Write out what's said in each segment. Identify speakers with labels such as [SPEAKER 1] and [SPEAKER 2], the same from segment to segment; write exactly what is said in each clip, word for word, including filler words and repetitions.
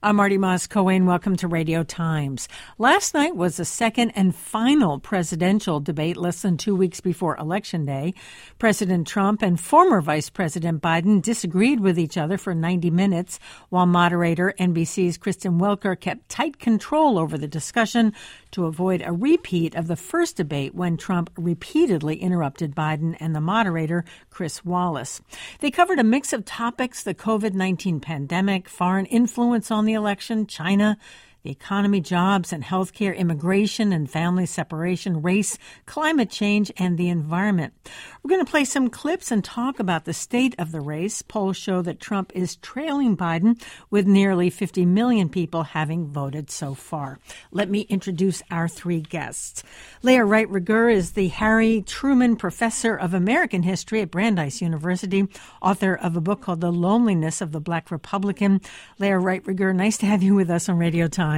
[SPEAKER 1] I'm Marty Moss-Cohen. Welcome to Radio Times. Last night was the second and final presidential debate less than two weeks before Election Day. President Trump and former Vice President Biden disagreed with each other for ninety minutes, while moderator N B C's Kristen Welker kept tight control over the discussion to avoid a repeat of the first debate when Trump repeatedly interrupted Biden and the moderator, Chris Wallace. They covered a mix of topics: the covid nineteen pandemic, foreign influence on the election, China, the economy, jobs and healthcare, immigration and family separation, race, climate change, and the environment. We're going to play some clips and talk about the state of the race. Polls show that Trump is trailing Biden, with nearly fifty million people having voted so far. Let me introduce our three guests. Leah Wright Rigueur is the Harry Truman Professor of American History at Brandeis University, author of a book called The Loneliness of the Black Republican. Leah Wright Rigueur, nice to have you with us on Radio Times.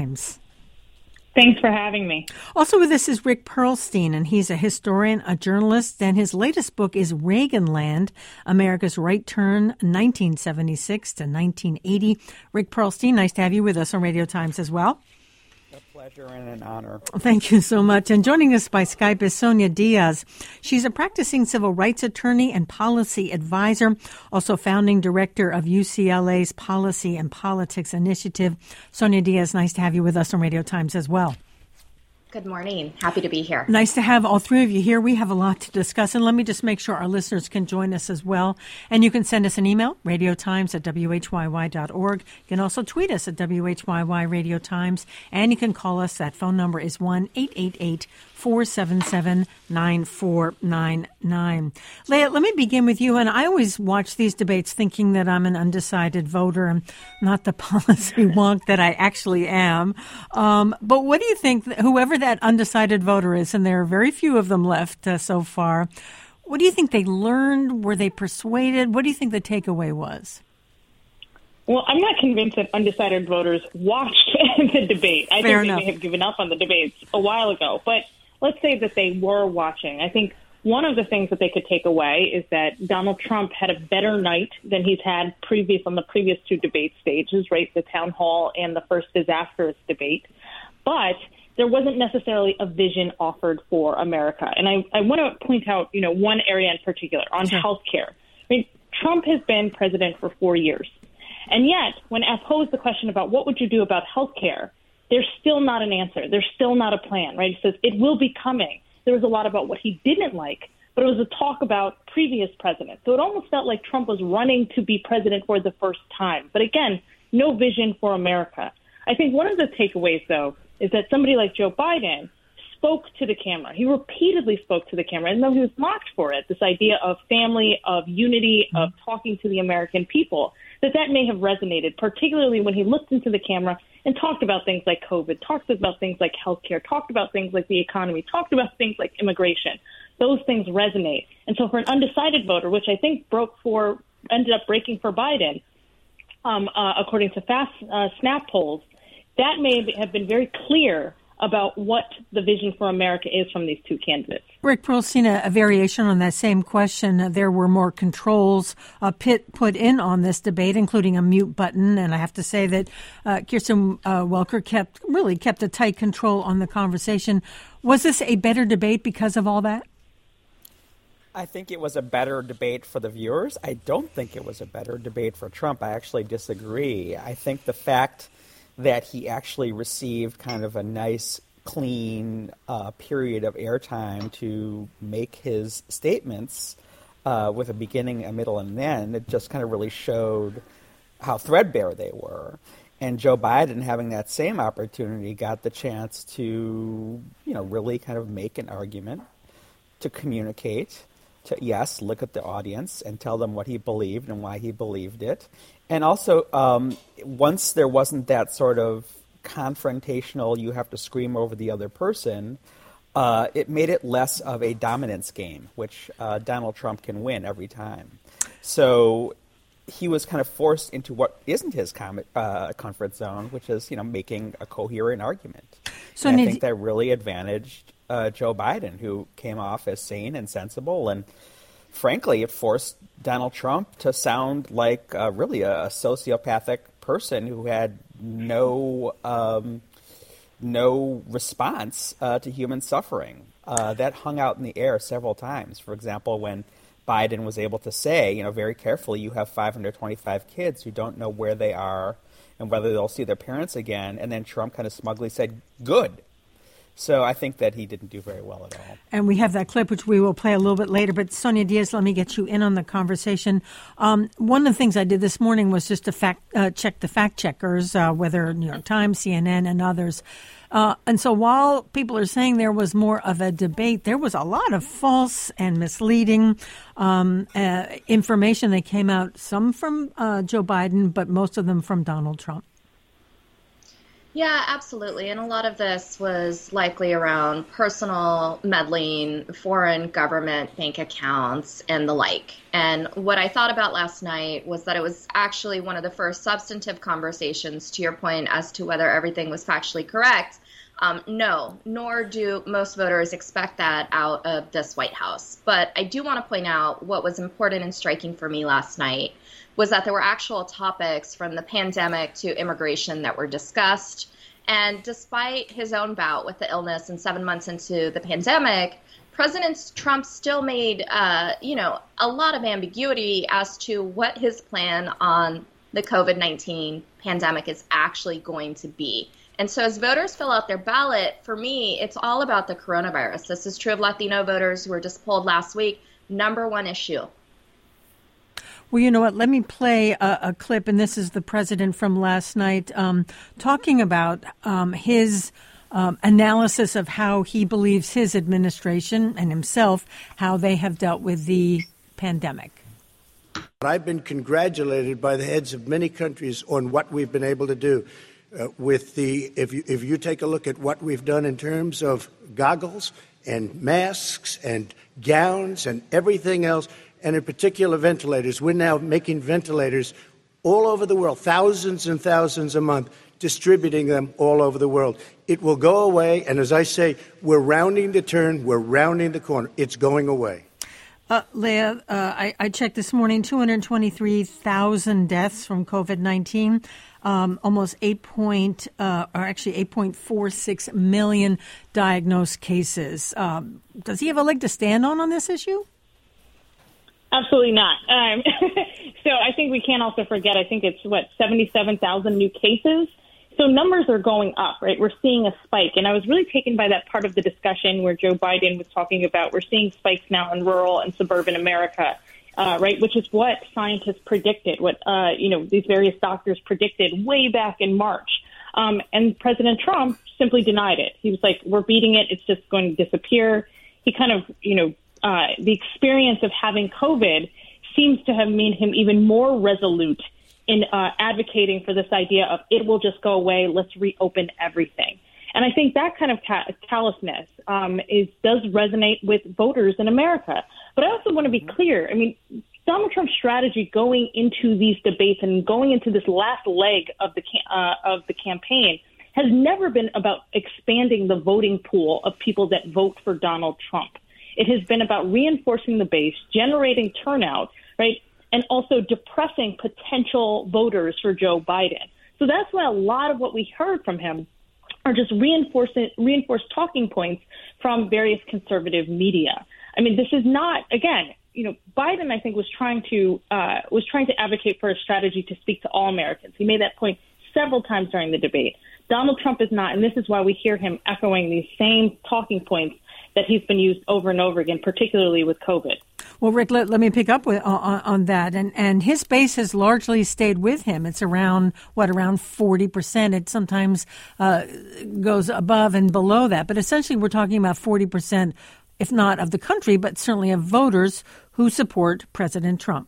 [SPEAKER 2] Thanks for having me.
[SPEAKER 1] Also with us is Rick Perlstein, and he's a historian, a journalist, and his latest book is Reaganland, America's Right Turn, nineteen seventy-six to nineteen eighty. Rick Perlstein, nice to have you with us on Radio Times as well.
[SPEAKER 3] A pleasure and an honor.
[SPEAKER 1] Thank you so much. And joining us by Skype is Sonia Diaz. She's a practicing civil rights attorney and policy advisor, also founding director of U C L A's Policy and Politics Initiative. Sonia Diaz, nice to have you with us on Radio Times as well.
[SPEAKER 4] Good morning. Happy to be here.
[SPEAKER 1] Nice to have all three of you here. We have a lot to discuss, and let me just make sure our listeners can join us as well. And you can send us an email, radiotimes at w h y y dot org. You can also tweet us at W H Y Y Radio Times, and you can call us. That phone number is one eight eight eight, four seven seven, nine four nine nine. Leah, let me begin with you. And I always watch these debates thinking that I'm an undecided voter and not the policy wonk that I actually am. Um, but what do you think, that whoever that undecided voter is, and there are very few of them left uh, so far, what do you think they learned? Were they persuaded? What do you think the takeaway was?
[SPEAKER 2] Well, I'm not convinced that undecided voters watched the debate. I
[SPEAKER 1] Fair
[SPEAKER 2] think
[SPEAKER 1] enough.
[SPEAKER 2] they may have given up on the debates a while ago. But let's say that they were watching. I think one of the things that they could take away is that Donald Trump had a better night than he's had previous on the previous two debate stages, right? The town hall and the first disastrous debate. But there wasn't necessarily a vision offered for America. And I, I want to point out, you know, one area in particular on
[SPEAKER 1] Sure.
[SPEAKER 2] health care. I mean, Trump has been president for four years. And yet, when I posed the question about what would you do about health care, there's still not an answer. There's still not a plan, right? He says it will be coming. There was a lot about what he didn't like, but it was a talk about previous presidents. So it almost felt like Trump was running to be president for the first time. But again, no vision for America. I think one of the takeaways, though, is that somebody like Joe Biden spoke to the camera. He repeatedly spoke to the camera, and though he was mocked for it, this idea of family, of unity, of talking to the American people, that that may have resonated, particularly when he looked into the camera and talked about things like COVID, talked about things like healthcare, talked about things like the economy, talked about things like immigration. Those things resonate. And so for an undecided voter, which I think broke for, ended up breaking for Biden, um, uh, according to Fast uh, Snap polls, that may have been very clear about what the vision for America is from these two candidates.
[SPEAKER 1] Rick Perlstein, a, a variation on that same question. Uh, there were more controls uh, pit, put in on this debate, including a mute button. And I have to say that uh, Kristen uh, Welker kept really kept a tight control on the conversation. Was this a better debate because of all that?
[SPEAKER 3] I think it was a better debate for the viewers. I don't think it was a better debate for Trump. I actually disagree. I think the fact that he actually received kind of a nice, clean uh, period of airtime to make his statements uh, with a beginning, a middle, and an end, it just kind of really showed how threadbare they were. And Joe Biden, having that same opportunity, got the chance to, you know, really kind of make an argument, to communicate, to, yes, look at the audience and tell them what he believed and why he believed it. And also, um, once there wasn't that sort of confrontational, you have to scream over the other person, uh, it made it less of a dominance game, which uh, Donald Trump can win every time. So he was kind of forced into what isn't his com- uh, comfort zone, which is, you know, making a coherent argument. So and I think that really advantaged uh, Joe Biden, who came off as sane and sensible, and frankly, it forced Donald Trump to sound like uh, really a, a sociopathic person who had no um, no response uh, to human suffering. Uh, that hung out in the air several times. For example, when Biden was able to say, you know, very carefully, you have five hundred twenty-five kids who don't know where they are and whether they'll see their parents again. And then Trump kind of smugly said, good. So I think that he didn't do very well at all. And
[SPEAKER 1] we have that clip, which we will play a little bit later. But Sonia Diaz, let me get you in on the conversation. Um, one of the things I did this morning was just to fact uh, check the fact checkers, uh, whether New York Times, C N N, and others. Uh, and so while people are saying there was more of a debate, there was a lot of false and misleading um, uh, information that came out, some from uh, Joe Biden, but most of them from Donald Trump.
[SPEAKER 4] Yeah, absolutely. And a lot of this was likely around personal meddling, foreign government bank accounts, and the like. And what I thought about last night was that it was actually one of the first substantive conversations, to your point, as to whether everything was factually correct. Um, no, nor do most voters expect that out of this White House. But I do want to point out what was important and striking for me last night was that there were actual topics from the pandemic to immigration that were discussed. And despite his own bout with the illness and seven months into the pandemic, President Trump still made, uh, you know, a lot of ambiguity as to what his plan on the COVID nineteen pandemic is actually going to be. And so as voters fill out their ballot, for me, it's all about the coronavirus. This is true of Latino voters who were just polled last week. Number one issue.
[SPEAKER 1] Well, you know what? Let me play a, a clip, and this is the president from last night um, talking about um, his um, analysis of how he believes his administration and himself, how they have dealt with the pandemic.
[SPEAKER 5] I've been congratulated by the heads of many countries on what we've been able to do. Uh, with the, if you, if you take a look at what we've done in terms of goggles and masks and gowns and everything else, and in particular ventilators, we're now making ventilators all over the world, thousands and thousands a month, distributing them all over the world. It will go away, and as I say, we're rounding the turn, we're rounding the corner. It's going away.
[SPEAKER 1] Uh, Leah, uh, I, I checked this morning, two hundred twenty-three thousand deaths from COVID nineteen, um, almost eight point, uh, or actually eight point four six million diagnosed cases. Um, does he have a leg to stand on on this issue?
[SPEAKER 2] Absolutely not. Um, so I think we can't also forget, I think it's, what, seventy-seven thousand new cases? So numbers are going up, right? We're seeing a spike. And I was really taken by that part of the discussion where Joe Biden was talking about we're seeing spikes now in rural and suburban America, uh, right, which is what scientists predicted, what, uh, you know, these various doctors predicted way back in March. Um, and President Trump simply denied it. He was like, we're beating it. It's just going to disappear. He kind of, you know, uh, the experience of having COVID seems to have made him even more resolute in uh, advocating for this idea of it will just go away, let's reopen everything. And I think that kind of ca- callousness um, is does resonate with voters in America. But I also want to be clear. I mean, Donald Trump's strategy going into these debates and going into this last leg of the ca- uh, of the campaign has never been about expanding the voting pool of people that vote for Donald Trump. It has been about reinforcing the base, generating turnout, right? And also depressing potential voters for Joe Biden. So that's why a lot of what we heard from him are just reinforcing, reinforced talking points from various conservative media. I mean, this is not, again, you know, Biden, I think, was trying to uh, was trying to advocate for a strategy to speak to all Americans. He made that point several times during the debate. Donald Trump is not, and this is why we hear him echoing these same talking points that he's been used over and over again, particularly with COVID.
[SPEAKER 1] Well, Rick, let, let me pick up with, on, on that. And, and his base has largely stayed with him. It's around, what, around forty percent. It sometimes uh, goes above and below that. But essentially, we're talking about forty percent, if not of the country, but certainly of voters who support President Trump.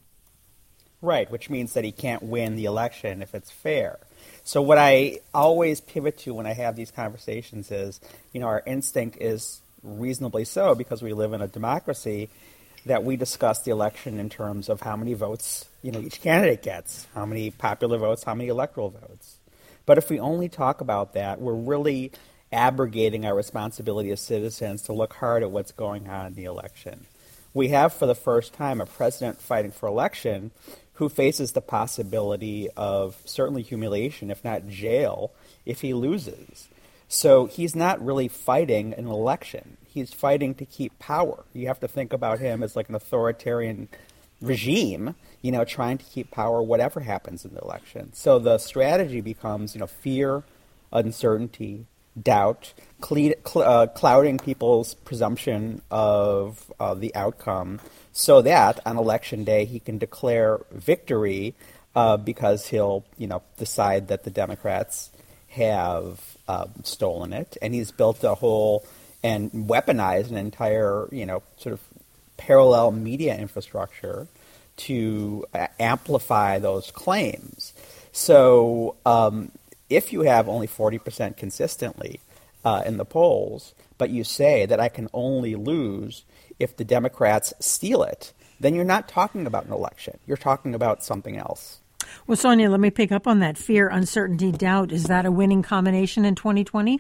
[SPEAKER 3] Right, which means that he can't win the election if it's fair. So what I always pivot to when I have these conversations is, you know, our instinct is reasonably so because we live in a democracy that we discuss the election in terms of how many votes, you know, each candidate gets, how many popular votes, how many electoral votes. But if we only talk about that, we're really abrogating our responsibility as citizens to look hard at what's going on in the election. we have for the first time a president fighting for election who faces the possibility of certainly humiliation, if not jail, if he loses. So he's not really fighting an election. He's fighting to keep power. You have to think about him as like an authoritarian regime, you know, trying to keep power whatever happens in the election. So the strategy becomes, you know, fear, uncertainty, doubt, cle- cl- uh, clouding people's presumption of uh, the outcome so that on election day he can declare victory uh, because he'll, you know, decide that the Democrats have uh, stolen it. And he's built a whole and weaponized an entire, you know, sort of parallel media infrastructure to uh, amplify those claims. So um, if you have only forty percent consistently uh, in the polls, but you say that I can only lose if the Democrats steal it, then you're not talking about an election. You're talking about something else.
[SPEAKER 1] Well, Sonia, let me pick up on that. Fear, uncertainty, doubt. Is that a winning combination in twenty twenty?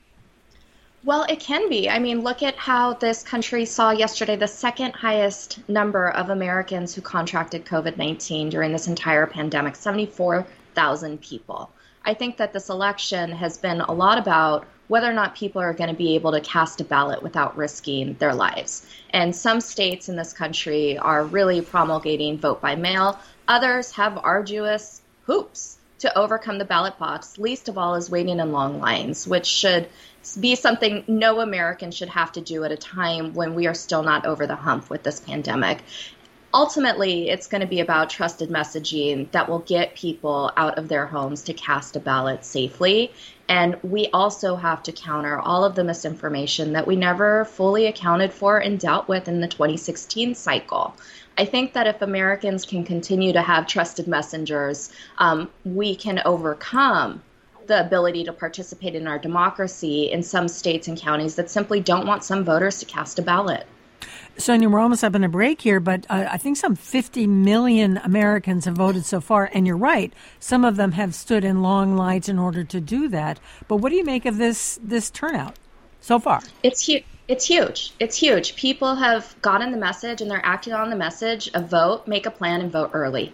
[SPEAKER 4] Well, it can be. I mean, look at how this country saw yesterday the second highest number of Americans who contracted COVID nineteen during this entire pandemic, seventy-four thousand people. I think that this election has been a lot about whether or not people are going to be able to cast a ballot without risking their lives. And some states in this country are really promulgating vote by mail. Others have arduous hoops to overcome the ballot box, least of all is waiting in long lines, which should be something no American should have to do at a time when we are still not over the hump with this pandemic. Ultimately, it's going to be about trusted messaging that will get people out of their homes to cast a ballot safely. And we also have to counter all of the misinformation that we never fully accounted for and dealt with in the twenty sixteen cycle. I think that if Americans can continue to have trusted messengers, um, we can overcome the ability to participate in our democracy in some states and counties that simply don't want some voters to cast a ballot.
[SPEAKER 1] Sonia, we're almost up in a break here, but uh, I think some fifty million Americans have voted so far. And you're right, some of them have stood in long lines in order to do that. But what do you make of this this turnout so far?
[SPEAKER 4] It's huge. It's huge. It's huge. People have gotten the message and they're acting on the message of vote, make a plan, and vote early.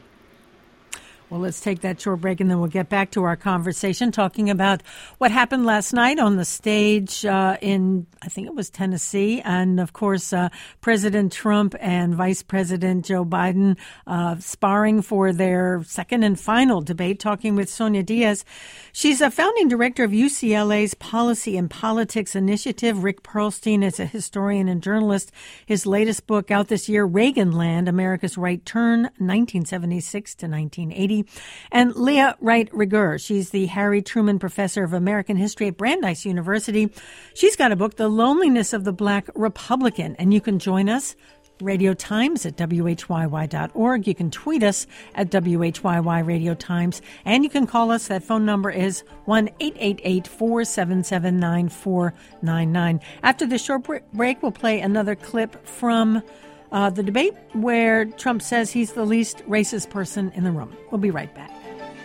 [SPEAKER 1] Well, let's take that short break and then we'll get back to our conversation talking about what happened last night on the stage uh, in, I think it was Tennessee. And, of course, uh, President Trump and Vice President Joe Biden uh, sparring for their second and final debate, talking with Sonia Diaz. She's a founding director of U C L A's Policy and Politics Initiative. Rick Perlstein is a historian and journalist. His latest book out this year, Reaganland, America's Right Turn, nineteen seventy-six to nineteen eighty. And Leah Wright-Rigueur, she's the Harry Truman Professor of American History at Brandeis University. She's got a book, The Loneliness of the Black Republican, and you can join us, Radio Times at W H Y Y dot org. You can tweet us at W H Y Y Radio Times, and you can call us. That phone number is one eight eight eight, four seven seven, nine four nine nine. After this short break, we'll play another clip from Uh, the debate where Trump says he's the least racist person in the room. We'll be right back.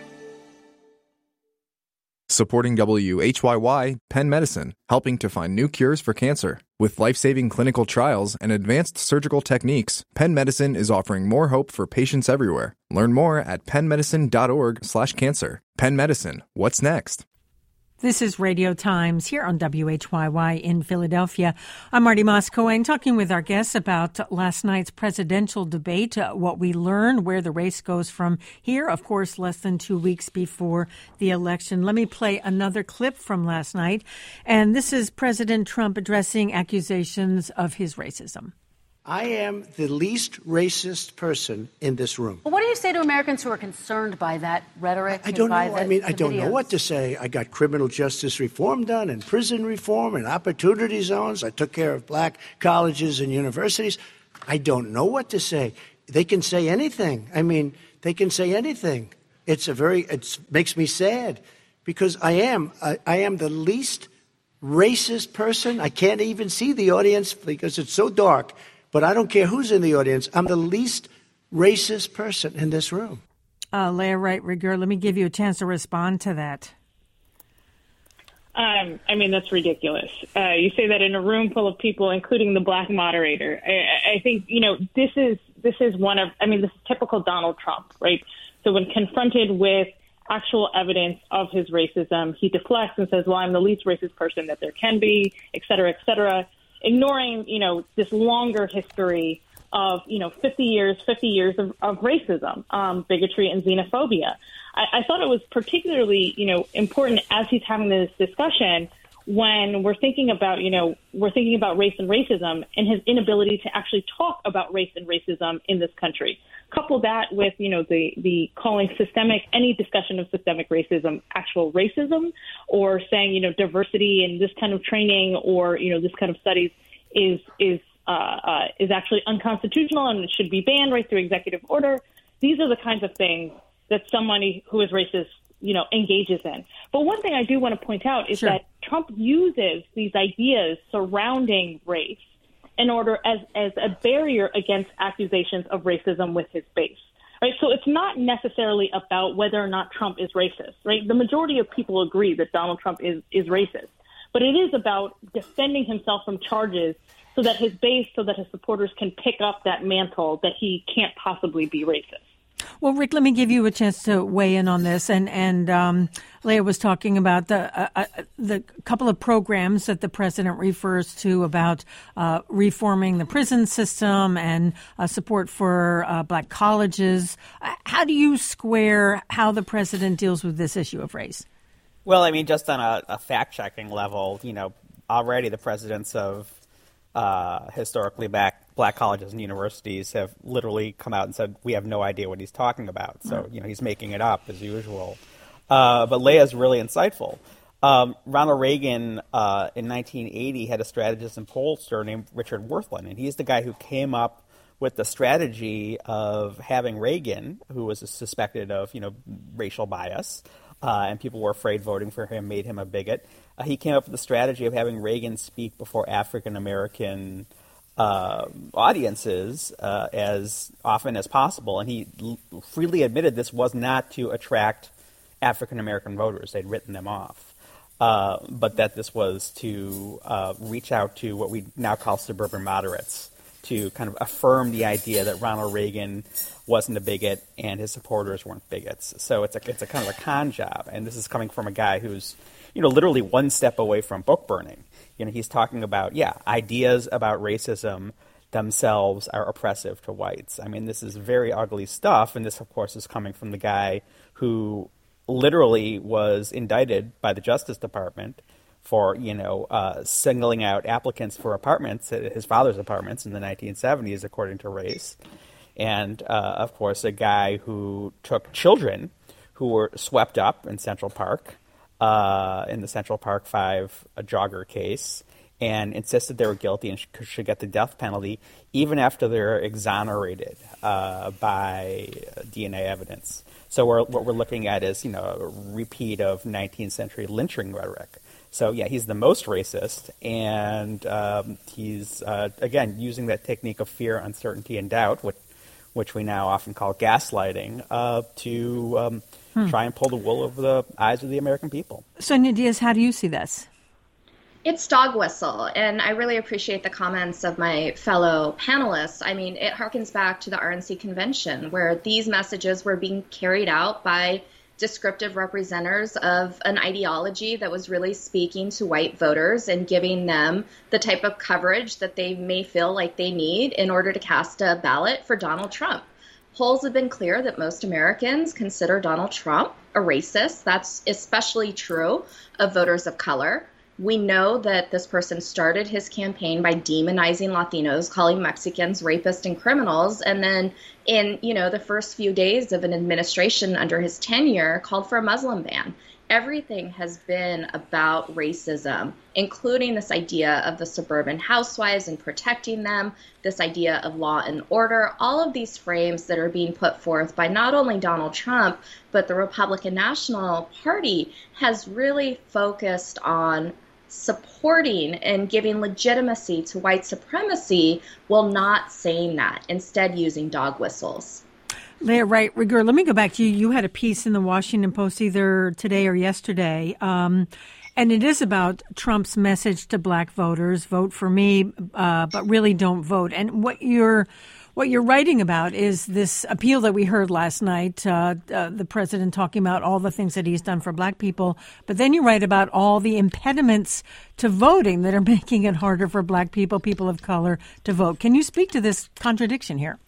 [SPEAKER 6] Supporting W H Y Y, Penn Medicine, helping to find new cures for cancer. With life-saving clinical trials and advanced surgical techniques, Penn Medicine is offering more hope for patients everywhere. Learn more at penn medicine dot org slash cancer. Penn Medicine, what's next?
[SPEAKER 1] This is Radio Times here on W H Y Y in Philadelphia. I'm Marty Moss-Cohen talking with our guests about last night's presidential debate, uh, what we learned, where the race goes from here, of course, less than two weeks before the election. Let me play another clip from last night. And this is President Trump addressing accusations of his racism.
[SPEAKER 5] I am the least racist person in this room.
[SPEAKER 7] Well, what do you say to Americans who are concerned by that rhetoric?
[SPEAKER 5] I don't know.
[SPEAKER 7] The,
[SPEAKER 5] I mean, I don't
[SPEAKER 7] videos?
[SPEAKER 5] know what to say. I got criminal justice reform done and prison reform and opportunity zones. I took care of black colleges and universities. I don't know what to say. They can say anything. I mean, they can say anything. It's a very, it makes me sad because I am, I, I am the least racist person. I can't even see the audience because it's so dark. But I don't care who's in the audience. I'm the least racist person in this room.
[SPEAKER 1] Uh, Leah Wright-Rigueur, let me give you a chance to respond to that.
[SPEAKER 2] Um, I mean, that's ridiculous. Uh, you say that in a room full of people, including the black moderator. I, I think, you know, this is this is one of, I mean, this is typical Donald Trump, right? So when confronted with actual evidence of his racism, he deflects and says, well, I'm the least racist person that there can be, et cetera, et cetera, ignoring, you know, this longer history of, you know, fifty years, fifty years of, of racism, um, bigotry and xenophobia. I, I thought it was particularly, you know, important as he's having this discussion when we're thinking about, you know, we're thinking about race and racism and his inability to actually talk about race and racism in this country. Couple that with, you know, the, the calling systemic, any discussion of systemic racism, actual racism, or saying, you know, diversity in this kind of training or, you know, this kind of studies is, is, uh, uh, is actually unconstitutional and it should be banned right through executive order. These are the kinds of things that somebody who is racist, you know, engages in. But one thing I do want to point out is sure. that Trump uses these ideas surrounding race in order as, as a barrier against accusations of racism with his base, right? So it's not necessarily about whether or not Trump is racist, right? The majority of people agree that Donald Trump is, is racist, but it is about defending himself from charges so that his base, so that his supporters can pick up that mantle that he can't possibly be racist.
[SPEAKER 1] Well, Rick, let me give you a chance to weigh in on this. And and um, Leah was talking about the uh, uh, the couple of programs that the president refers to about uh, reforming the prison system and uh, support for uh, black colleges. How do you square how the president deals with this issue of race?
[SPEAKER 3] Well, I mean, just on a, a fact-checking level, you know, already the presidents of uh, historically black black colleges and universities have literally come out and said, we have no idea what he's talking about. So, you know, he's making it up as usual. Uh, but Leah's really insightful. Um, Ronald Reagan uh, in nineteen eighty had a strategist and pollster named Richard Wirthlin, and he's the guy who came up with the strategy of having Reagan, who was suspected of, you know, racial bias, uh, and people were afraid voting for him made him a bigot. Uh, he came up with the strategy of having Reagan speak before African-American Uh, audiences uh, as often as possible, and he l- freely admitted this was not to attract African-American voters. They'd written them off, uh, but that this was to uh, reach out to what we now call suburban moderates, to kind of affirm the idea that Ronald Reagan wasn't a bigot and his supporters weren't bigots. So it's a it's a kind of a con job, and this is coming from a guy who's, you know, literally one step away from book burning. You know, he's talking about, yeah, ideas about racism themselves are oppressive to whites. I mean, this is very ugly stuff, and this, of course, is coming from the guy who literally was indicted by the Justice Department for, you know, uh, singling out applicants for apartments, his father's apartments in the nineteen seventies, according to race. And, uh, of course, a guy who took children who were swept up in Central Park, Uh, in the Central Park Five a jogger case, and insisted they were guilty and sh- should get the death penalty, even after they're exonerated uh, by D N A evidence. So we're, what we're looking at is, you know, a repeat of nineteenth century lynching rhetoric. So yeah, he's the most racist, and um, he's uh, again using that technique of fear, uncertainty, and doubt, which which we now often call gaslighting, uh, to um, hmm. try and pull the wool over the eyes of the American people.
[SPEAKER 1] Sonia Diaz, how do you see this?
[SPEAKER 4] It's dog whistle, and I really appreciate the comments of my fellow panelists. I mean, it harkens back to the R N C convention, where these messages were being carried out by descriptive representatives of an ideology that was really speaking to white voters and giving them the type of coverage that they may feel like they need in order to cast a ballot for Donald Trump. Polls have been clear that most Americans consider Donald Trump a racist. That's especially true of voters of color. We know that this person started his campaign by demonizing Latinos, calling Mexicans rapists and criminals, and then in, you know, the first few days of an administration under his tenure called for a Muslim ban. Everything has been about racism, including this idea of the suburban housewives and protecting them, this idea of law and order, all of these frames that are being put forth by not only Donald Trump, but the Republican National Party has really focused on supporting and giving legitimacy to white supremacy while not saying that, instead using dog whistles.
[SPEAKER 1] Leah Wright Rigueur, let me go back to you. You had a piece in the Washington Post either today or yesterday, um, and it is about Trump's message to black voters: vote for me, uh, but really don't vote. And what you're what you're writing about is this appeal that we heard last night, uh, uh, the president talking about all the things that he's done for black people. But then you write about all the impediments to voting that are making it harder for black people, people of color, to vote. Can you speak to this contradiction here?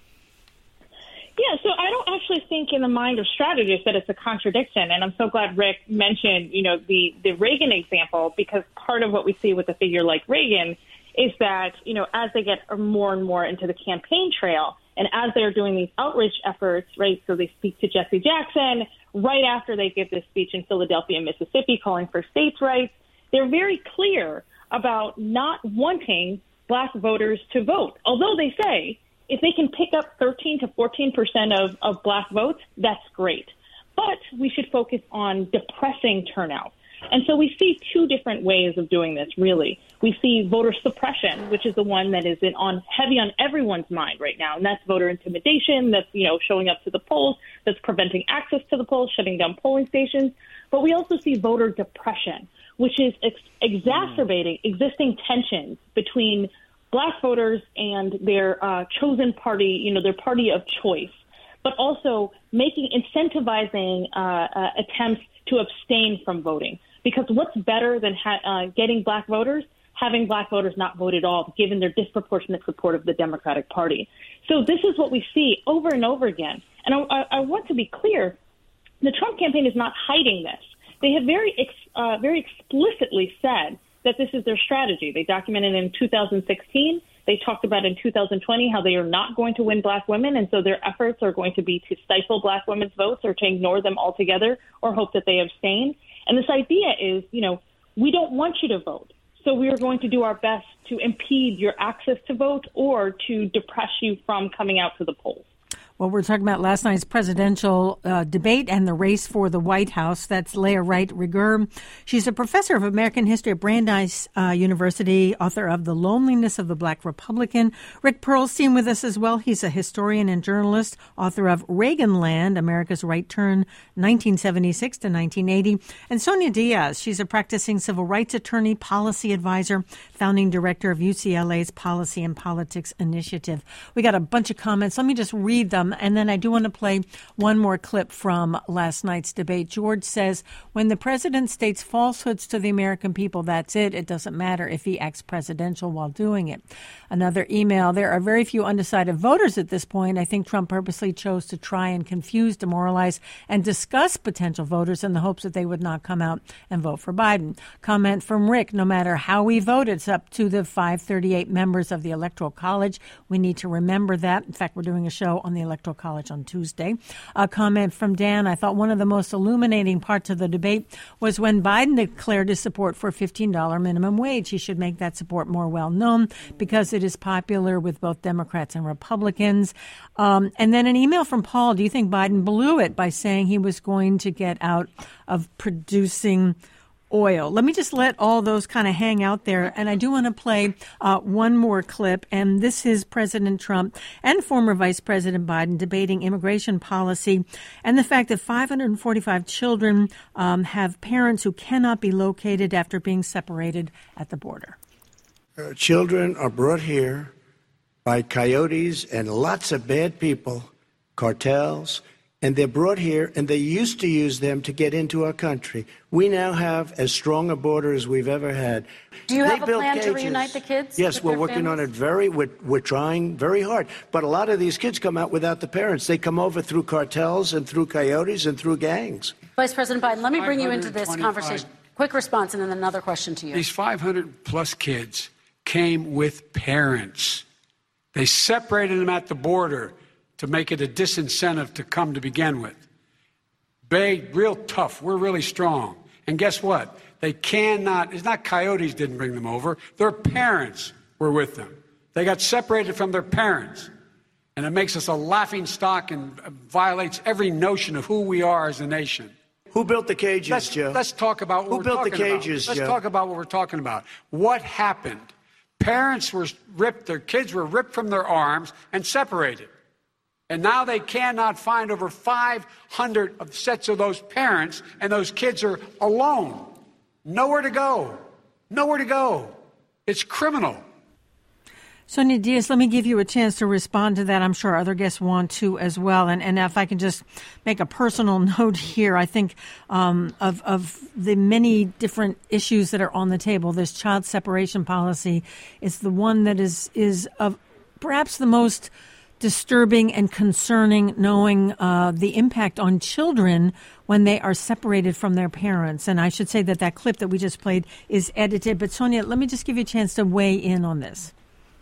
[SPEAKER 2] Yeah, so I don't actually think in the mind of strategists that it's a contradiction. And I'm so glad Rick mentioned, you know, the, the Reagan example, because part of what we see with a figure like Reagan is that, you know, as they get more and more into the campaign trail and as they're doing these outreach efforts, right, so they speak to Jesse Jackson right after they give this speech in Philadelphia, Mississippi, calling for states' rights, they're very clear about not wanting black voters to vote. Although they say if they can pick up thirteen to fourteen percent of, of black votes, that's great. But we should focus on depressing turnout. And so we see two different ways of doing this, really. We see voter suppression, which is the one that is in on heavy on everyone's mind right now. And that's voter intimidation. That's, you know, showing up to the polls. That's preventing access to the polls, shutting down polling stations. But we also see voter depression, which is ex- exacerbating mm. existing tensions between black voters and their uh, chosen party, you know, their party of choice, but also making incentivizing uh, uh, attempts to abstain from voting. Because what's better than ha- uh, getting black voters? Having black voters not vote at all, given their disproportionate support of the Democratic Party. So this is what we see over and over again. And I, I want to be clear, the Trump campaign is not hiding this. They have very, ex- uh, very explicitly said that this is their strategy. They documented in two thousand sixteen. They talked about in two thousand twenty how they are not going to win black women, and so their efforts are going to be to stifle black women's votes or to ignore them altogether or hope that they abstain. And this idea is, you know, we don't want you to vote, so we are going to do our best to impede your access to vote or to depress you from coming out to the polls.
[SPEAKER 1] Well, we're talking about last night's presidential uh, debate and the race for the White House. That's Leah Wright Rigueur. She's a professor of American history at Brandeis uh, University, author of The Loneliness of the Black Republican. Rick Perlstein with us as well. He's a historian and journalist, author of Reaganland, America's Right Turn, nineteen seventy-six to nineteen eighty. And Sonia Diaz, she's a practicing civil rights attorney, policy advisor, founding director of U C L A's Policy and Politics Initiative. We got a bunch of comments. Let me just read them. And then I do want to play one more clip from last night's debate. George says, when the president states falsehoods to the American people, that's it. It doesn't matter if he acts presidential while doing it. Another email, there are very few undecided voters at this point. I think Trump purposely chose to try and confuse, demoralize, and discuss potential voters in the hopes that they would not come out and vote for Biden. Comment from Rick, no matter how we vote, it's up to the five hundred thirty-eight members of the Electoral College. We need to remember that. In fact, we're doing a show on the Electoral College on Tuesday. A comment from Dan, I thought one of the most illuminating parts of the debate was when Biden declared his support for a fifteen dollars minimum wage. He should make that support more well known because it is popular with both Democrats and Republicans. Um, and then an email from Paul, do you think Biden blew it by saying he was going to get out of producing oil? Let me just let all those kind of hang out there. And I do want to play uh, one more clip. And this is President Trump and former Vice President Biden debating immigration policy and the fact that five hundred forty-five children um, have parents who cannot be located after being separated at the border.
[SPEAKER 5] Uh, children are brought here by coyotes and lots of bad people, cartels, and they're brought here, and they used to use them to get into our country. We now have as strong a border as we've ever had.
[SPEAKER 7] Do you
[SPEAKER 5] they
[SPEAKER 7] have a plan
[SPEAKER 5] cages.
[SPEAKER 7] to reunite the kids?
[SPEAKER 5] Yes, we're working
[SPEAKER 7] families?
[SPEAKER 5] on it very, we're, we're trying very hard. But a lot of these kids come out without the parents. They come over through cartels and through coyotes and through gangs.
[SPEAKER 7] Vice President Biden, let me bring you into this conversation. Quick response and then another question to you.
[SPEAKER 8] These five hundred plus kids came with parents. They separated them at the border to make it a disincentive to come to begin with. Big, real tough. We're really strong. And guess what? They cannot, it's not coyotes didn't bring them over. Their parents were with them. They got separated from their parents. And it makes us a laughing stock and violates every notion of who we are as a nation.
[SPEAKER 5] Who built the cages,
[SPEAKER 8] let's,
[SPEAKER 5] Joe?
[SPEAKER 8] Let's talk about what
[SPEAKER 5] Who
[SPEAKER 8] we're
[SPEAKER 5] built the
[SPEAKER 8] talking
[SPEAKER 5] cages,
[SPEAKER 8] about. Let's
[SPEAKER 5] Joe?
[SPEAKER 8] talk about what we're talking about. What happened? Parents were ripped, their kids were ripped from their arms and separated. And now they cannot find over five hundred of sets of those parents, and those kids are alone. Nowhere to go. Nowhere to go. It's criminal.
[SPEAKER 1] Sonia Diaz, let me give you a chance to respond to that. I'm sure other guests want to as well. And, and if I can just make a personal note here, I think um, of, of the many different issues that are on the table, this child separation policy is the one that is, is of perhaps the most disturbing and concerning, knowing uh, the impact on children when they are separated from their parents. And I should say that that clip that we just played is edited. But Sonia, let me just give you a chance to weigh in on this.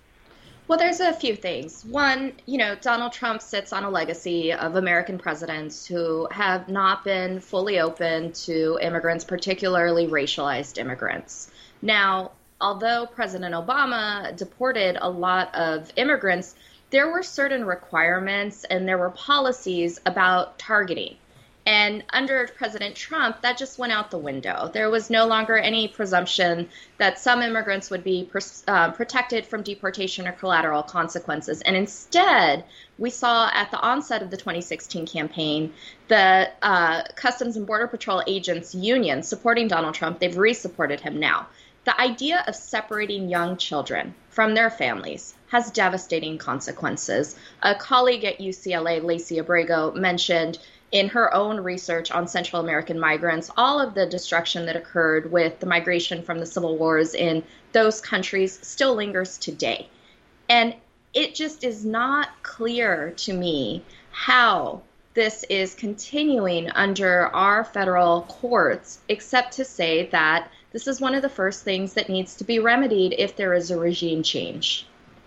[SPEAKER 4] Well, there's a few things. One, you know, Donald Trump sits on a legacy of American presidents who have not been fully open to immigrants, particularly racialized immigrants. Now, although President Obama deported a lot of immigrants, there were certain requirements and there were policies about targeting. And under President Trump, that just went out the window. There was no longer any presumption that some immigrants would be uh, protected from deportation or collateral consequences. And instead, we saw at the onset of the twenty sixteen campaign, the uh, Customs and Border Patrol agents union supporting Donald Trump, they've re-supported him now. The idea of separating young children from their families has devastating consequences. A colleague at U C L A, Lacey Abrego, mentioned in her own research on Central American migrants, all of the destruction that occurred with the migration from the civil wars in those countries still lingers today. And it just is not clear to me how this is continuing under our federal courts, except to say that this is one of the first things that needs to be remedied if there is a regime change.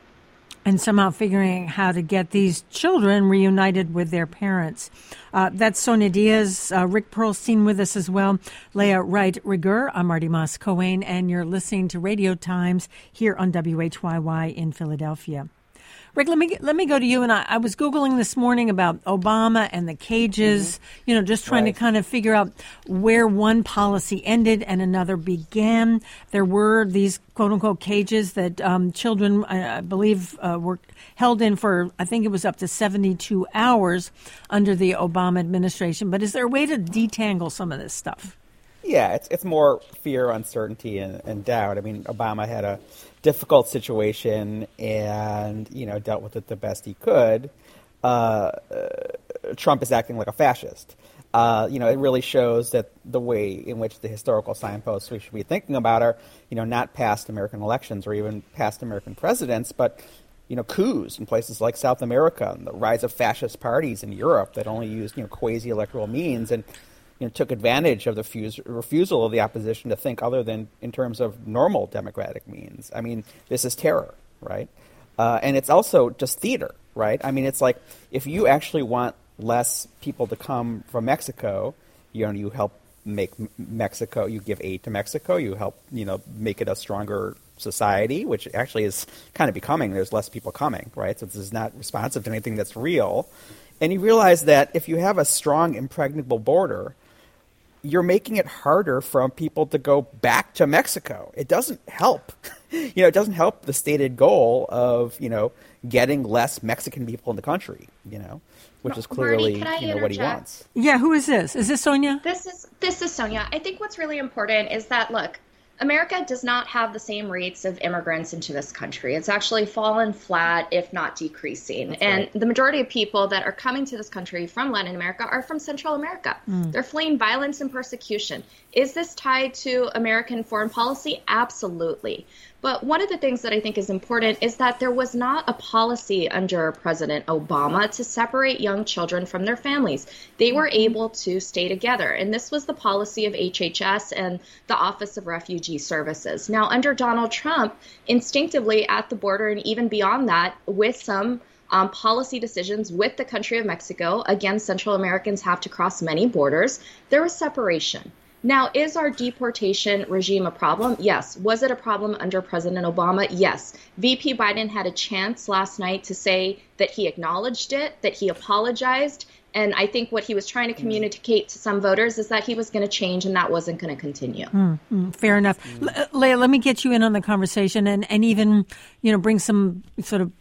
[SPEAKER 1] And somehow figuring how to get these children reunited with their parents. Uh, that's Sonia Diaz, uh, Rick Perlstein with us as well, Leah Wright-Rigueur. I'm Marty Moss-Coane, and you're listening to Radio Times here on W H Y Y in Philadelphia. Rick, let me let me go to you. And I, I was Googling this morning about Obama and the cages, mm-hmm. you know, just trying right. to kind of figure out where one policy ended and another began. There were these quote-unquote cages that um, children, I, I believe, uh, were held in for, I think it was up to seventy-two hours under the Obama administration. But is there a way to detangle some of this stuff?
[SPEAKER 3] Yeah, it's it's more fear, uncertainty, and, and doubt. I mean, Obama had a difficult situation and, you know, dealt with it the best he could. Uh, uh, Trump is acting like a fascist. Uh, you know, it really shows that the way in which the historical signposts we should be thinking about are, you know, not past American elections or even past American presidents, but, you know, coups in places like South America and the rise of fascist parties in Europe that only used, you know, quasi-electoral means and, you know, took advantage of the fuse, refusal of the opposition to think other than in terms of normal democratic means. I mean, this is terror, right? Uh, and it's also just theater, right? I mean, it's like if you actually want less people to come from Mexico, you know, you help make Mexico, you give aid to Mexico, you help, you know, make it a stronger society, which actually is kind of becoming. There's less people coming, right? So this is not responsive to anything that's real. And you realize that if you have a strong, impregnable border, you're making it harder for people to go back to Mexico. It doesn't help. You know, it doesn't help the stated goal of, you know, getting less Mexican people in the country, you know, which is clearly,
[SPEAKER 4] Marty,
[SPEAKER 3] you know, what he wants.
[SPEAKER 1] Yeah, who is this? Is this Sonia?
[SPEAKER 4] This is this is Sonia. I think what's really important is that, look, America does not have the same rates of immigrants into this country. It's actually fallen flat, if not decreasing. That's and right. The majority of people that are coming to this country from Latin America are from Central America. Mm. They're fleeing violence and persecution. Is this tied to American foreign policy? Absolutely. But one of the things that I think is important is that there was not a policy under President Obama to separate young children from their families. They were able to stay together. And this was the policy of H H S and the Office of Refugee Services. Now, under Donald Trump, instinctively at the border and even beyond that, with some Um, policy decisions with the country of Mexico, again, Central Americans have to cross many borders, there was separation. Now, is our deportation regime a problem? Yes. Was it a problem under President Obama? Yes. V P Biden had a chance last night to say that he acknowledged it, that he apologized, and I think what he was trying to communicate to some voters is that he was going to change and that wasn't going to continue.
[SPEAKER 1] Mm-hmm. Fair enough. Mm. Leah, let me get you in on the conversation and, and even, you know, bring some sort of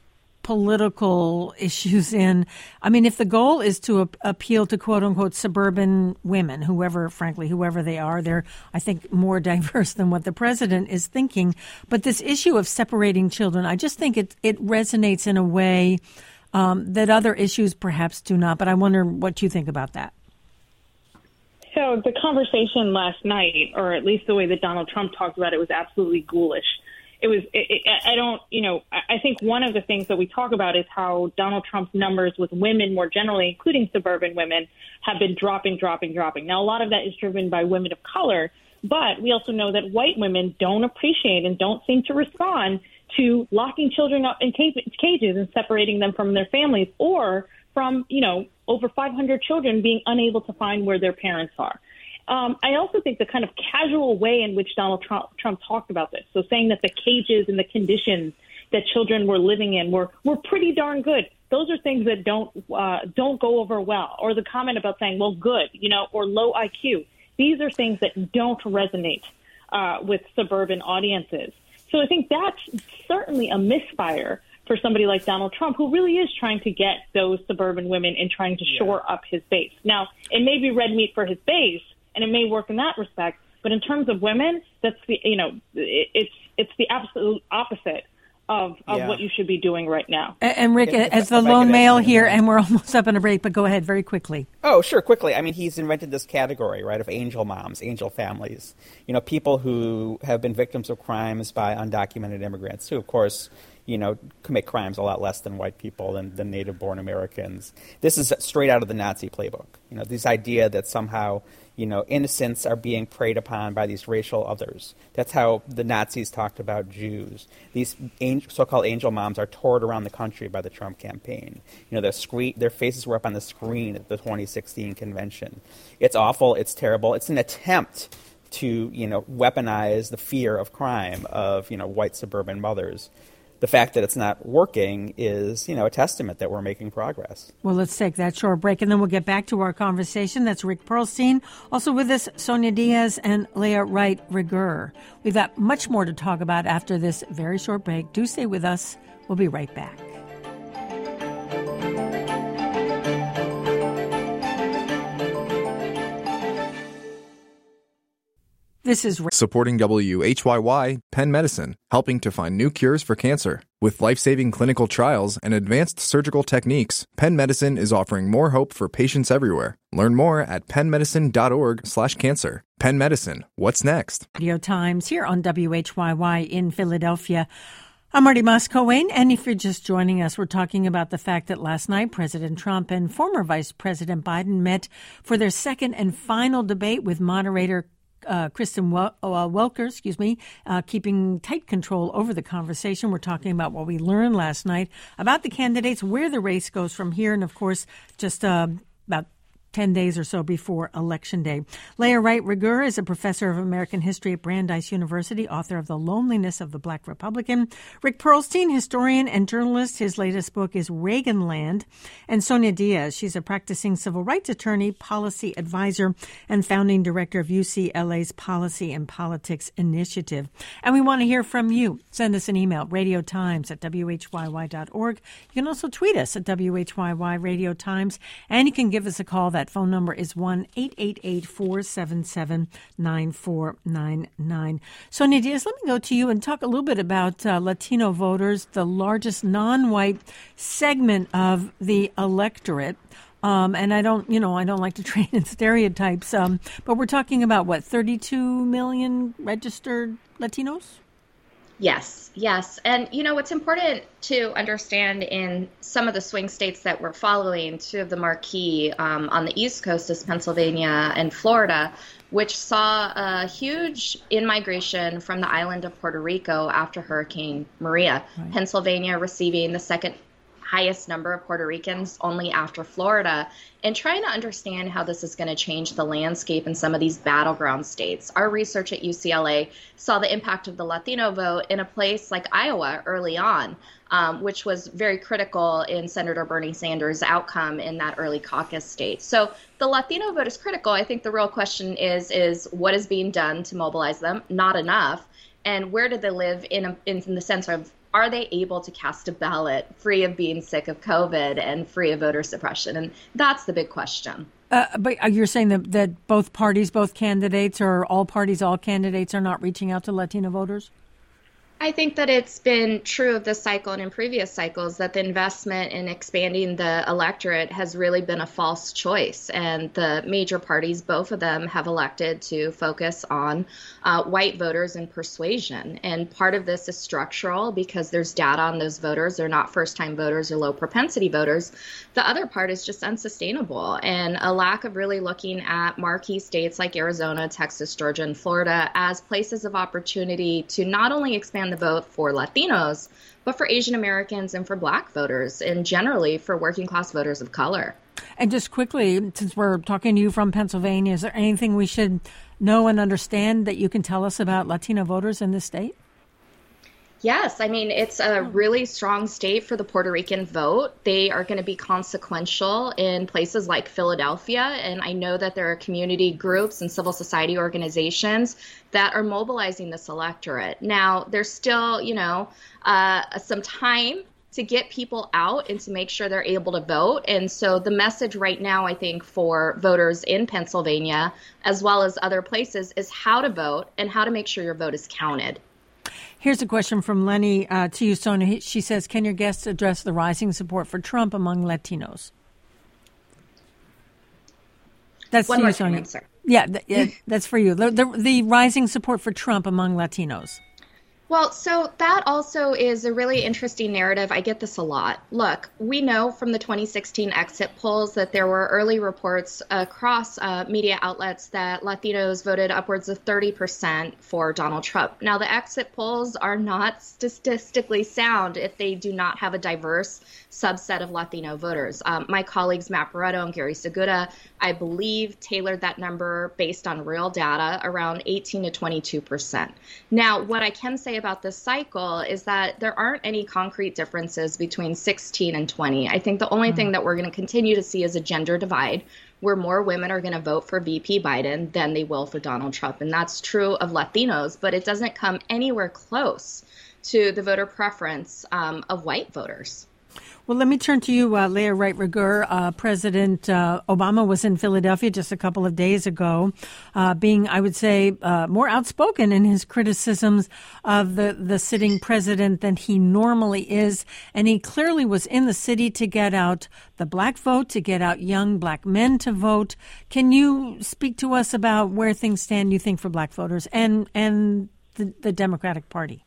[SPEAKER 1] political issues in. I mean, if the goal is to a- appeal to quote unquote suburban women, whoever, frankly, whoever they are, they're, I think, more diverse than what the president is thinking. But this issue of separating children, I just think it, it resonates in a way um, that other issues perhaps do not. But I wonder what you think about that.
[SPEAKER 2] So the conversation last night, or at least the way that Donald Trump talked about it, was absolutely ghoulish. It was, it, it, I don't, you know, I think one of the things that we talk about is how Donald Trump's numbers with women more generally, including suburban women, have been dropping, dropping, dropping. Now, a lot of that is driven by women of color, but we also know that white women don't appreciate and don't seem to respond to locking children up in cages and separating them from their families, or from, you know, over five hundred children being unable to find where their parents are. Um, I also think the kind of casual way in which Donald Trump, Trump talked about this, so saying that the cages and the conditions that children were living in were, were pretty darn good. Those are things that don't uh, don't go over well. Or the comment about saying, well, good, you know, or low I Q. These are things that don't resonate uh, with suburban audiences. So I think that's certainly a misfire for somebody like Donald Trump, who really is trying to get those suburban women and trying to shore yeah. up his base. Now, it may be red meat for his base, and it may work in that respect. But in terms of women, that's the, you know, it's it's the absolute opposite of, of yeah. what you should be doing right now.
[SPEAKER 1] And, and Rick, if, as the lone male here, and we're almost up on a break, but go ahead very quickly.
[SPEAKER 3] Oh, sure, quickly. I mean, he's invented this category, right, of angel moms, angel families. You know, people who have been victims of crimes by undocumented immigrants, who, of course, you know, commit crimes a lot less than white people and than native-born Americans. This is straight out of the Nazi playbook. You know, this idea that somehow, you know, innocents are being preyed upon by these racial others. That's how the Nazis talked about Jews. These angel, so-called angel moms are toured around the country by the Trump campaign. You know, their screen, their faces were up on the screen at the twenty sixteen convention. It's awful. It's terrible. It's an attempt to, you know, weaponize the fear of crime of, you know, white suburban mothers. The fact that it's not working is, you know, a testament that we're making progress.
[SPEAKER 1] Well, let's take that short break, and then we'll get back to our conversation. That's Rick Perlstein. Also with us, Sonia Diaz and Leah Wright Rigueur. We've got much more to talk about after this very short break. Do stay with us. We'll be right back. This is
[SPEAKER 6] supporting W H Y Y Penn Medicine, helping to find new cures for cancer. With life-saving clinical trials and advanced surgical techniques, Penn Medicine is offering more hope for patients everywhere. Learn more at pennmedicine.org slash cancer. Penn Medicine, what's next?
[SPEAKER 1] Radio Times here on W H Y Y in Philadelphia. I'm Marty Moscoe, and if you're just joining us, we're talking about the fact that last night President Trump and former Vice President Biden met for their second and final debate with moderator Uh, Kristen Wel- uh, Welker, excuse me, uh, keeping tight control over the conversation. We're talking about what we learned last night about the candidates, where the race goes from here, and of course, just uh, about ten days or so before Election Day. Leah Wright Rigueur is a professor of American history at Brandeis University, author of The Loneliness of the Black Republican. Rick Perlstein, historian and journalist. His latest book is Reaganland. And Sonia Diaz, she's a practicing civil rights attorney, policy advisor, and founding director of U C L A's Policy and Politics Initiative. And we want to hear from you. Send us an email, radiotimes at W H Y Y dot org. You can also tweet us at W H Y Y Radio Times, and you can give us a call. That phone number is one eight eight eight, four seven seven, nine four nine nine. Sonia Diaz, let me go to you and talk a little bit about uh, Latino voters, the largest non-white segment of the electorate. Um, and I don't, you know, I don't like to trade in stereotypes, um, but we're talking about, what, thirty-two million registered Latinos?
[SPEAKER 4] Yes, yes. And, you know, what's important to understand in some of the swing states that we're following, two of the marquee um, on the East Coast is Pennsylvania and Florida, which saw a huge in-migration from the island of Puerto Rico after Hurricane Maria. Right. Pennsylvania receiving the second highest number of Puerto Ricans, only after Florida, and trying to understand how this is going to change the landscape in some of these battleground states. Our research at U C L A saw the impact of the Latino vote in a place like Iowa early on, um, which was very critical in Senator Bernie Sanders' outcome in that early caucus state. So the Latino vote is critical. I think the real question is, is what is being done to mobilize them? Not enough. And where do they live in, a, in the sense of are they able to cast a ballot free of being sick of COVID and free of voter suppression? And that's the big question.
[SPEAKER 1] Uh, but you're saying that, that both parties, both candidates, or all parties, all candidates are not reaching out to Latino voters?
[SPEAKER 4] I think that it's been true of this cycle and in previous cycles that the investment in expanding the electorate has really been a false choice. And the major parties, both of them, have elected to focus on uh, white voters and persuasion. And part of this is structural because there's data on those voters. They're not first-time voters or low propensity voters. The other part is just unsustainable and a lack of really looking at marquee states like Arizona, Texas, Georgia, and Florida as places of opportunity to not only expand the vote for Latinos, but for Asian Americans and for Black voters, and generally for working class voters of color.
[SPEAKER 1] And just quickly, since we're talking to you from Pennsylvania, is there anything we should know and understand that you can tell us about Latino voters in this state?
[SPEAKER 4] Yes, I mean, it's a really strong state for the Puerto Rican vote. They are going to be consequential in places like Philadelphia, and I know that there are community groups and civil society organizations that are mobilizing this electorate. Now, there's still, you know, uh, some time to get people out and to make sure they're able to vote. And so the message right now, I think, for voters in Pennsylvania, as well as other places, is how to vote and how to make sure your vote is counted.
[SPEAKER 1] Here's a question from Lenny uh, to you, Sonia. She says, can your guests address the rising support for Trump among Latinos? That's
[SPEAKER 4] One
[SPEAKER 1] to you,
[SPEAKER 4] more
[SPEAKER 1] Sonia.
[SPEAKER 4] answer.
[SPEAKER 1] Yeah, th- yeah, that's for you. The, the, the rising support for Trump among Latinos.
[SPEAKER 4] Well, so that also is a really interesting narrative. I get this a lot. Look, we know from the twenty sixteen exit polls that there were early reports across uh, media outlets that Latinos voted upwards of thirty percent for Donald Trump. Now, the exit polls are not statistically sound if they do not have a diverse subset of Latino voters. Um, my colleagues Matt Barreto and Gary Segura, I believe, tailored that number based on real data around eighteen to twenty-two percent. Now, what I can say about this cycle is that there aren't any concrete differences between sixteen and twenty. I think the only mm-hmm. thing that we're going to continue to see is a gender divide where more women are going to vote for V P Biden than they will for Donald Trump. And that's true of Latinos, but it doesn't come anywhere close to the voter preference um, of white voters.
[SPEAKER 1] Well, let me turn to you, uh, Leah Wright Rigueur. Uh, President uh, Obama was in Philadelphia just a couple of days ago, uh, being, I would say, uh, more outspoken in his criticisms of the, the sitting president than he normally is. And he clearly was in the city to get out the black vote, to get out young black men to vote. Can you speak to us about where things stand, you think, for black voters and, and the, the Democratic Party?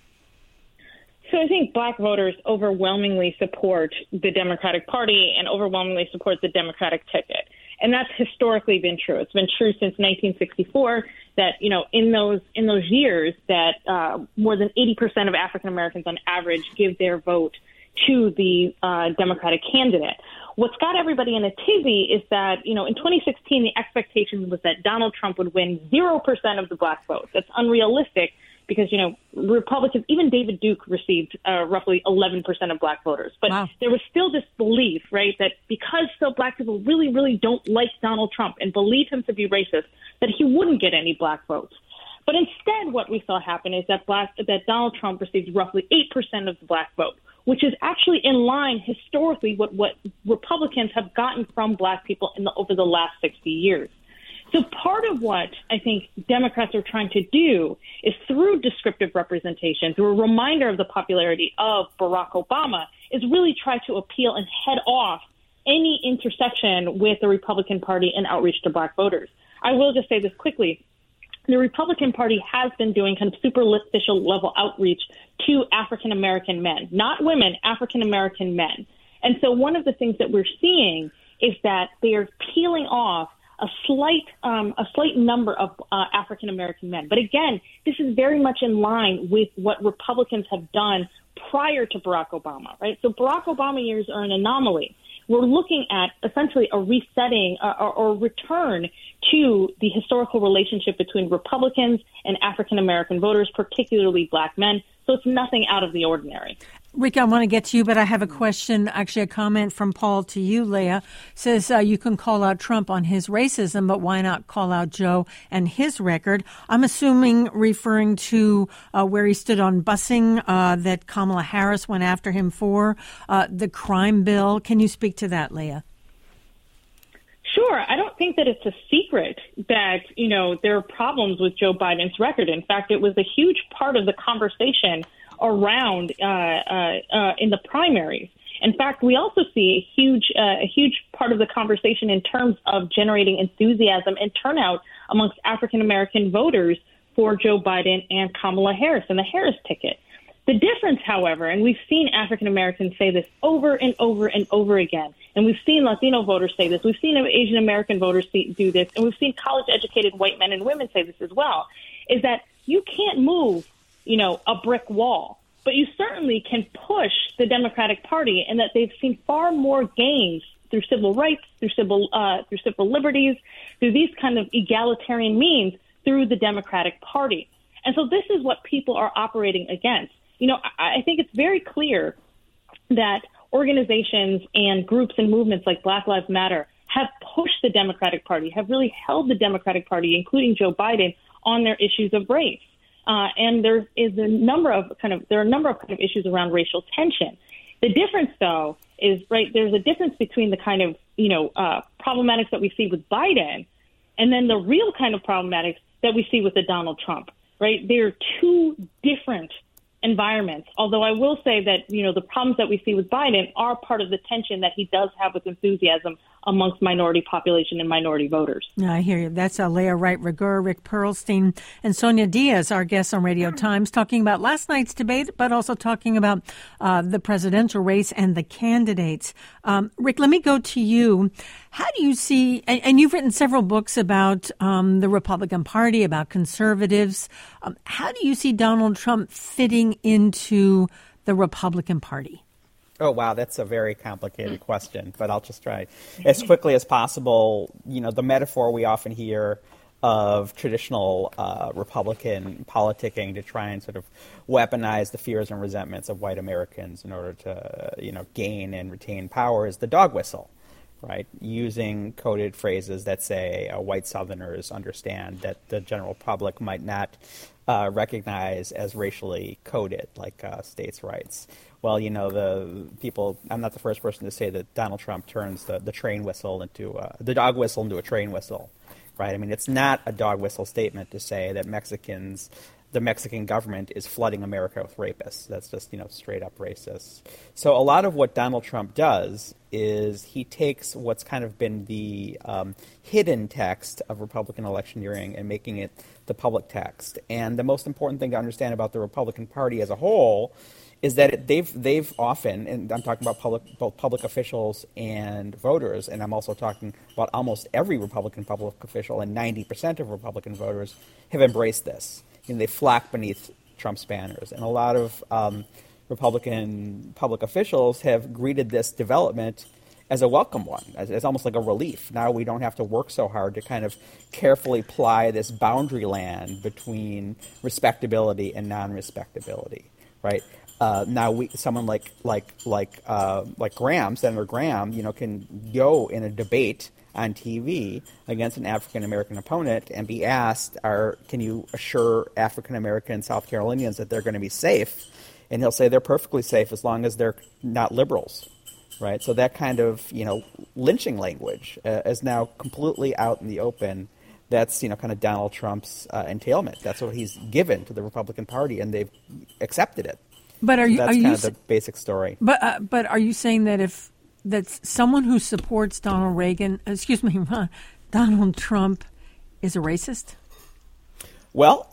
[SPEAKER 2] So I think black voters overwhelmingly support the Democratic Party and overwhelmingly support the Democratic ticket. And that's historically been true. It's been true since nineteen sixty-four that, you know, in those in those years that uh, more than eighty percent of African Americans on average give their vote to the uh, Democratic candidate. What's got everybody in a tizzy is that, you know, in twenty sixteen, the expectation was that Donald Trump would win zero percent of the black vote. That's unrealistic. Because, you know, Republicans, even David Duke received uh, roughly eleven percent of black voters. But wow. There was still this belief, right, that because still black people really, really don't like Donald Trump and believe him to be racist, that he wouldn't get any black votes. But instead, what we saw happen is that black, that Donald Trump received roughly eight percent of the black vote, which is actually in line historically with what Republicans have gotten from black people in the, over the last sixty years. So part of what I think Democrats are trying to do is through descriptive representation, through a reminder of the popularity of Barack Obama, is really try to appeal and head off any intersection with the Republican Party and outreach to black voters. I will just say this quickly. The Republican Party has been doing kind of superficial level outreach to African-American men, not women, African-American men. And so one of the things that we're seeing is that they are peeling off a slight um, a slight number of uh, African-American men. But again, this is very much in line with what Republicans have done prior to Barack Obama, right? So Barack Obama years are an anomaly. We're looking at essentially a resetting uh, or, or return to the historical relationship between Republicans and African-American voters, particularly black men. So it's nothing out of the ordinary.
[SPEAKER 1] Rick, I want to get to you, but I have a question, actually a comment from Paul to you, Leah. Says uh, you can call out Trump on his racism, but why not call out Joe and his record? I'm assuming referring to uh, where he stood on busing uh, that Kamala Harris went after him for, uh, the crime bill. Can you speak to that, Leah?
[SPEAKER 2] Sure. I don't think that it's a secret that, you know, there are problems with Joe Biden's record. In fact, it was a huge part of the conversation around uh, uh, uh, in the primaries. In fact, we also see a huge, uh, a huge part of the conversation in terms of generating enthusiasm and turnout amongst African American voters for Joe Biden and Kamala Harris and the Harris ticket. The difference, however, and we've seen African Americans say this over and over and over again, and we've seen Latino voters say this, we've seen Asian American voters see, do this, and we've seen college-educated white men and women say this as well, is that you can't move, you know, a brick wall, but you certainly can push the Democratic Party, and that they've seen far more gains through civil rights, through civil, uh, through civil liberties, through these kind of egalitarian means through the Democratic Party. And so this is what people are operating against. You know, I, I think it's very clear that organizations and groups and movements like Black Lives Matter have pushed the Democratic Party, have really held the Democratic Party, including Joe Biden, on their issues of race. Uh, and there is a number of kind of there are a number of kind of issues around racial tension. The difference, though, is right. There's a difference between the kind of you know uh, problematics that we see with Biden, and then the real kind of problematics that we see with the Donald Trump. Right, they're two different environments. Although I will say that you know the problems that we see with Biden are part of the tension that he does have with enthusiasm amongst minority population and minority voters.
[SPEAKER 1] Yeah, I hear you. That's uh, Leah Wright-Rigueur, Rick Perlstein, and Sonia Diaz, our guests on Radio Times, talking about last night's debate, but also talking about uh, the presidential race and the candidates. Um, Rick, let me go to you. How do you see, and, and you've written several books about um, the Republican Party, about conservatives. Um, how do you see Donald Trump fitting into the Republican Party?
[SPEAKER 3] Oh, wow, that's a very complicated question, but I'll just try as quickly as possible. You know, the metaphor we often hear of traditional uh, Republican politicking to try and sort of weaponize the fears and resentments of white Americans in order to, you know, gain and retain power is the dog whistle, right? Using coded phrases that say uh, white Southerners understand that the general public might not uh, recognize as racially coded, like uh, states' rights. Well, you know, the people, I'm not the first person to say that Donald Trump turns the, the train whistle into, uh, the dog whistle into a train whistle, right? I mean, it's not a dog whistle statement to say that Mexicans, the Mexican government is flooding America with rapists. That's just, you know, straight up racist. So a lot of what Donald Trump does is he takes what's kind of been the um, hidden text of Republican electioneering and making it the public text. And the most important thing to understand about the Republican Party as a whole is that it, they've they've often, and I'm talking about public, both public officials and voters, and I'm also talking about almost every Republican public official, and ninety percent of Republican voters have embraced this. You know, they flock beneath Trump's banners, and a lot of um, Republican public officials have greeted this development as a welcome one, as, as almost like a relief. Now we don't have to work so hard to kind of carefully ply this boundary land between respectability and non-respectability, right? Uh, now, we, someone like like like uh, like Graham, Senator Graham, you know, can go in a debate on T V against an African American opponent and be asked, "Are can you assure African American South Carolinians that they're going to be safe?" And he'll say they're perfectly safe as long as they're not liberals, right? So that kind of you know lynching language uh, is now completely out in the open. That's you know kind of Donald Trump's uh, entailment. That's what he's given to the Republican Party, and they've accepted it.
[SPEAKER 1] But are you?
[SPEAKER 3] That's
[SPEAKER 1] are
[SPEAKER 3] kind
[SPEAKER 1] you,
[SPEAKER 3] of the basic story.
[SPEAKER 1] But uh, but are you saying that if that's someone who supports Donald Reagan, excuse me, Donald Trump, is a racist?
[SPEAKER 3] Well,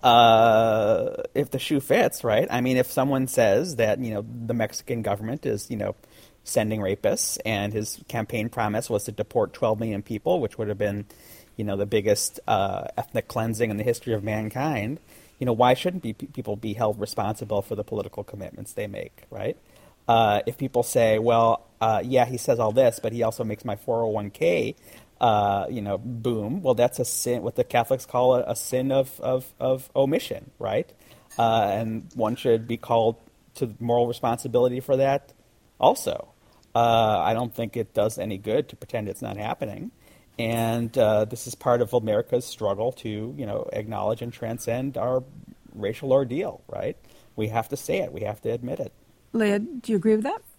[SPEAKER 3] uh, if the shoe fits, right? I mean, if someone says that you know the Mexican government is you know sending rapists, and his campaign promise was to deport twelve million people, which would have been you know the biggest uh, ethnic cleansing in the history of mankind. You know, why shouldn't be, people be held responsible for the political commitments they make, right? Uh, if people say, well, uh, yeah, he says all this, but he also makes my four oh one k, uh, you know, boom, well, that's a sin, what the Catholics call a, a sin of, of, of omission, right? Uh, and one should be called to moral responsibility for that also. Uh, I don't think it does any good to pretend it's not happening. And uh, this is part of America's struggle to, you know, acknowledge and transcend our racial ordeal, right? We have to say it. We have to admit it.
[SPEAKER 1] Leah, do you agree with that?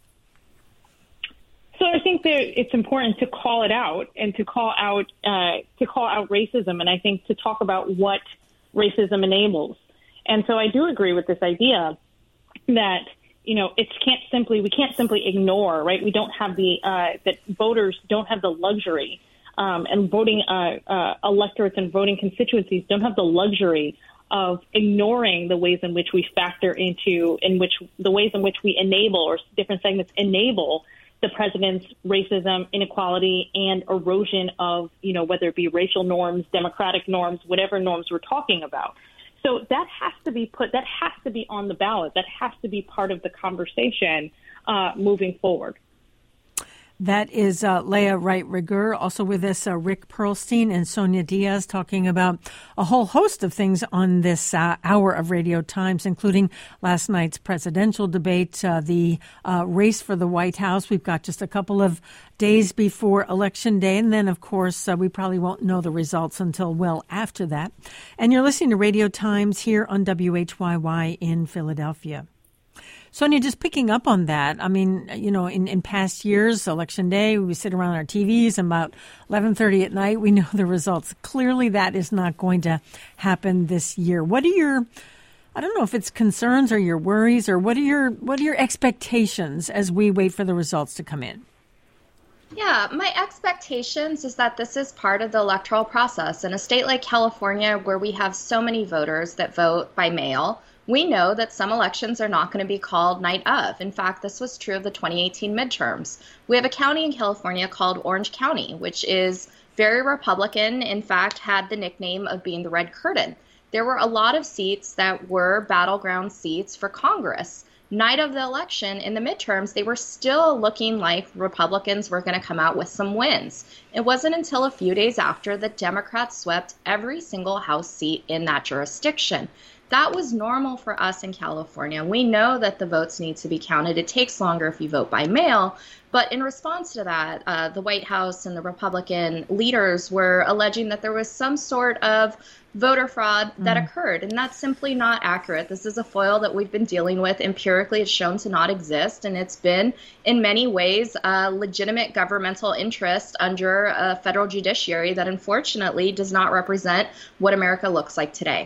[SPEAKER 2] So I think that it's important to call it out and to call out uh, to call out racism, and I think to talk about what racism enables. And so I do agree with this idea that, you know, it can't simply we can't simply ignore, right? We don't have the uh, that voters don't have the luxury, um, and voting uh, uh, electorates and voting constituencies don't have the luxury of ignoring the ways in which we factor into in which the ways in which we enable or different segments enable the president's racism, inequality, and erosion of, you know, whether it be racial norms, democratic norms, whatever norms we're talking about. So that has to be put, that has to be on the ballot. That has to be part of the conversation uh, moving forward.
[SPEAKER 1] That is uh, Leah Wright-Rigueur. Also with us, uh, Rick Perlstein and Sonia Diaz, talking about a whole host of things on this uh, hour of Radio Times, including last night's presidential debate, uh, the uh, race for the White House. We've got just a couple of days before Election Day. And then, of course, uh, we probably won't know the results until well after that. And you're listening to Radio Times here on W H Y Y in Philadelphia. Sonia, just picking up on that, I mean, you know, in, in past years, Election Day, we sit around our T Vs and about eleven thirty at night, we know the results. Clearly, that is not going to happen this year. What are your, I don't know if it's concerns or your worries, or what are your what are your expectations as we wait for the results to come in?
[SPEAKER 4] Yeah, my expectations is that this is part of the electoral process. In a state like California, where we have so many voters that vote by mail, we know that some elections are not going to be called night of. In fact, this was true of the twenty eighteen midterms. We have a county in California called Orange County, which is very Republican, in fact, had the nickname of being the Red Curtain. There were a lot of seats that were battleground seats for Congress. Night of the election in the midterms, they were still looking like Republicans were going to come out with some wins. It wasn't until a few days after that Democrats swept every single House seat in that jurisdiction. That was normal for us in California. We know that the votes need to be counted. It takes longer if you vote by mail. But in response to that, uh, the White House and the Republican leaders were alleging that there was some sort of voter fraud that mm. occurred. And that's simply not accurate. This is a foil that we've been dealing with. Empirically, it's shown to not exist. And it's been, in many ways, a legitimate governmental interest under a federal judiciary that unfortunately does not represent what America looks like today.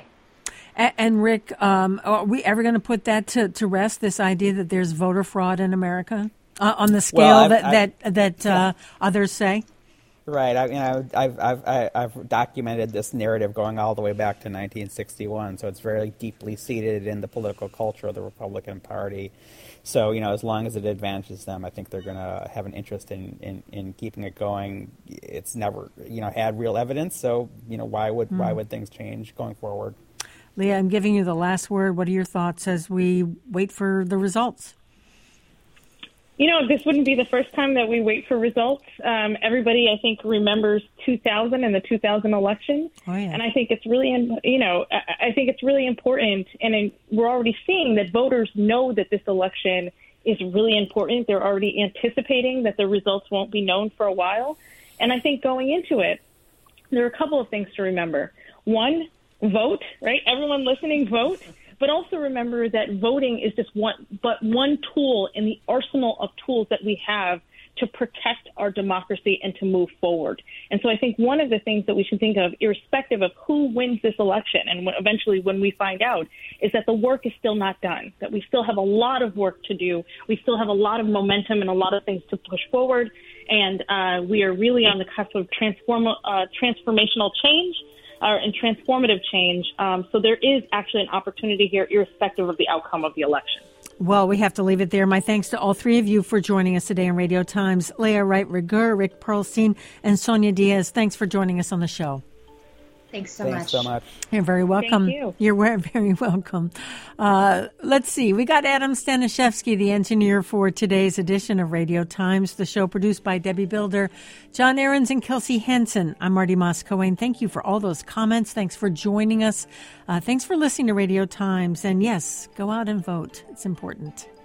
[SPEAKER 1] And, Rick, um, are we ever going to put that to, to rest, this idea that there's voter fraud in America uh, on the scale well, that, I've, that that uh, yeah. others say?
[SPEAKER 3] Right. I, you know, I've, I've, I've documented this narrative going all the way back to nineteen sixty-one, so it's very deeply seated in the political culture of the Republican Party. So, you know, as long as it advantages them, I think they're going to have an interest in, in, in keeping it going. It's never, you know, had real evidence, so, you know, why would mm. why would things change going forward?
[SPEAKER 1] Leah, I'm giving you the last word. What are your thoughts as we wait for the results?
[SPEAKER 2] You know, this wouldn't be the first time that we wait for results. Um, everybody, I think, remembers two thousand and the two thousand election. Oh, yeah. And I think it's really, you know, I think it's really important. And we're already seeing that voters know that this election is really important. They're already anticipating that the results won't be known for a while. And I think going into it, there are a couple of things to remember. One, vote, right? Everyone listening, vote. But also remember that voting is just one, but one tool in the arsenal of tools that we have to protect our democracy and to move forward. And so I think one of the things that we should think of, irrespective of who wins this election, and eventually when we find out, is that the work is still not done, that we still have a lot of work to do. We still have a lot of momentum and a lot of things to push forward. And uh, we are really on the cusp of transform, uh, transformational change. Uh, and transformative change. Um, so there is actually an opportunity here, irrespective of the outcome of the election.
[SPEAKER 1] Well, we have to leave it there. My thanks to all three of you for joining us today on Radio Times. Leah Wright-Rigueur, Rick Perlstein, and Sonia Diaz. Thanks for joining us on the show.
[SPEAKER 4] Thanks so
[SPEAKER 3] Thanks
[SPEAKER 4] much.
[SPEAKER 3] so much.
[SPEAKER 1] You're very welcome.
[SPEAKER 2] Thank you.
[SPEAKER 1] You're very welcome. Uh, let's see. We got Adam Staniszewski, the engineer for today's edition of Radio Times, the show produced by Debbie Builder, John Ahrens, and Kelsey Henson. I'm Marty Moss-Cohen. Thank you for all those comments. Thanks for joining us. Uh, thanks for listening to Radio Times. And yes, go out and vote. It's important.